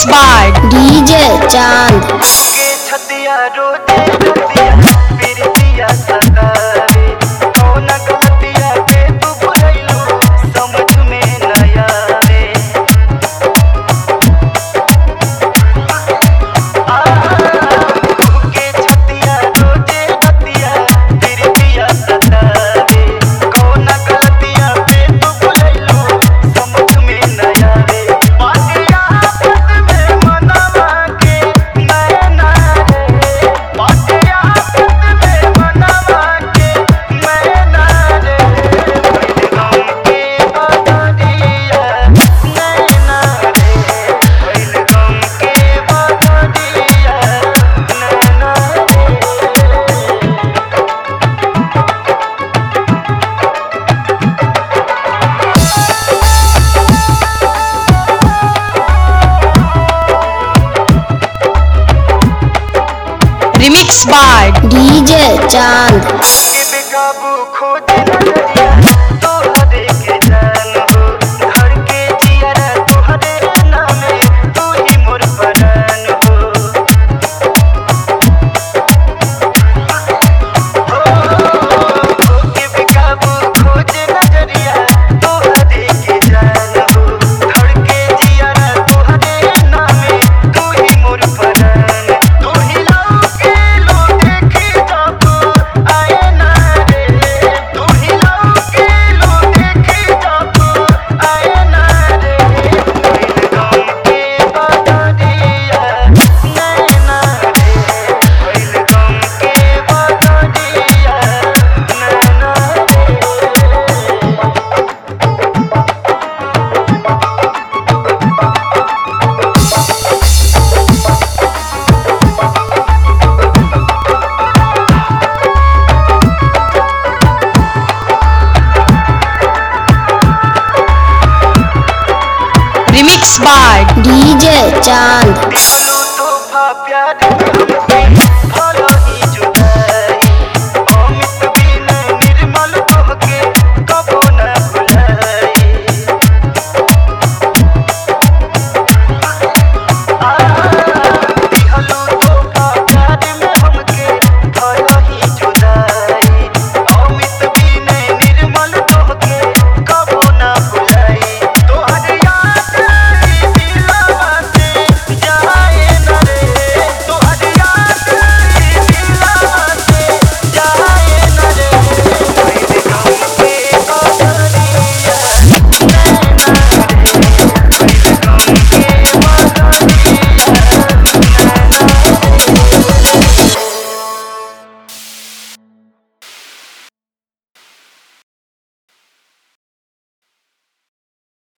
by DJ Chand। के छतिया रोजे रतिया पीरतिया सतावे कौन गलतिया के तू भइलू समझ में न आवे। के छतिया रोजे रतिया पीरतिया सतावे कौन गलतिया के तू भइलू समझ में न आवे। पाटिया में मनवा के नैना रे पाटिया में मनवा के नैना रे गम के बदरिया नैना रे गम के बदरिया नैना रे। remix by DJ Chand। के बेकाबू खोज नजरिया तोहरे के जान हो घर के जियरा तोहरे नामे तू ही मोर परान हो। के बेकाबू खोज नजरिया तोहरे के जान हो घर के जियरा तोहरे नामे तू ही मोर परान। तू ही लौके लो देखी जब आए ना रे तू ही लौके लो देखी जब आए ना रे गम के बदरिया नैना रे गम के बदरिया नैना रे। remix by DJ Chand। दिहलो तोहफा प्यार